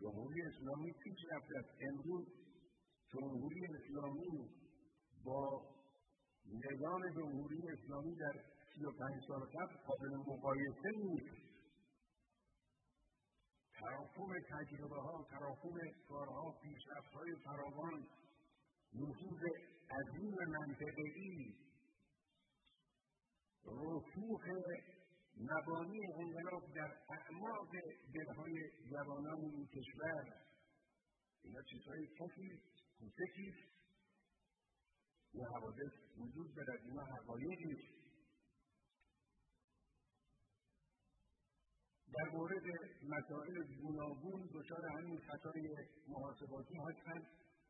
جمهوری اسلامی پیش رفته است. امروز جمهوری اسلامی با نظام جمهوری اسلامی در 35 سال قبل قابل مقایسه نیست. تراکم تجربه‌ها، تراکم کارها، پیشرفت‌های فراوان، نفوذ عظیم منطقه‌ای، رسوخ مبانی انقلاب در اعماق دل‌های جوانان این کشور، اینا چیزهای کوچکیست. این حوادث وجود دارد، اینا حقایقی است. در مورد مسائل گوناگون دچار همین خطای محاسباتی هستند.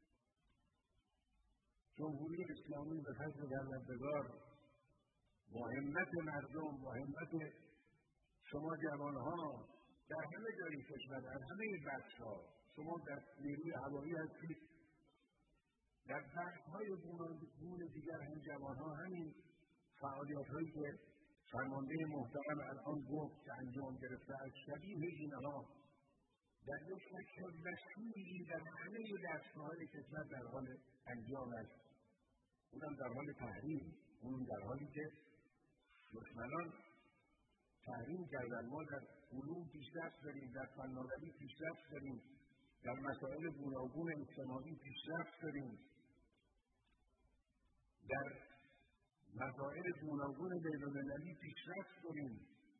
جمهوری اسلامی به فضل پروردگار با همت مردم، با همت شما جوانها در همه جای کشور، در همه بخش‌ها، شما در نیروی هوایی هستید، در بخش‌های گوناگون دیگر هم جوانها همین فعالیت‌هایی که فرمانده محترم الان گفت که انجام گرفته از شبیه اینها در یک شکل وسیعی در همه دستگاه‌های کشور در حال انجام است. اونم در حال تحریم، اون در حالی که دشمنان تحریم کردن. ما در علوم پیشرفت داریم، در فناوری پیشرفت داریم، در مسائل گوناگون اجتماعی پیشرفت داریم، در مسائل گوناگون بین‌المللی پیشرفت داریم.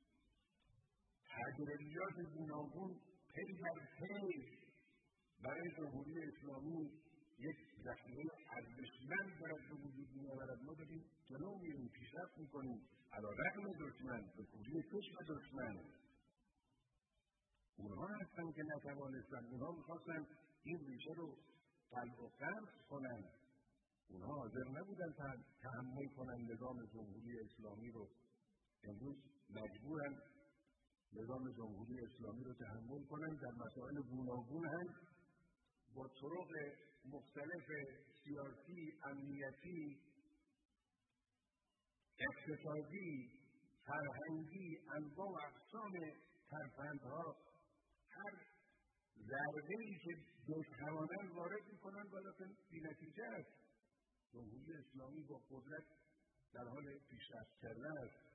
تجربیات گوناگون پی در پی برای جمهوری اسلامی یک ذخیره ارزشمند دارد به وجود می‌آورد. ما داریم جلو می‌ریم، پیشرفت می‌کنیم علیرغم دشمن، به کوری چشم دشمن. اونها هستن که نتوانستن، اونها می‌خواستن این ریشه رو قلع و قمع کنن. اونها حاضر نبودن تحمل کنن نظام جمهوری اسلامی رو. امروز مجبورن نظام جمهوری اسلامی رو تحمل کنن. در مسائل گوناگون هم با طرق مختلف سیاسی، امنیتی، اقتصادی، فرهنگی، انواع و اقسام ترفندها، هر ضربه‌ای که بتوانند وارد می‌کنند ولی بی‌نتیجه است. جمهوری اسلامی با قدرت در حال پیشرفت کردن است.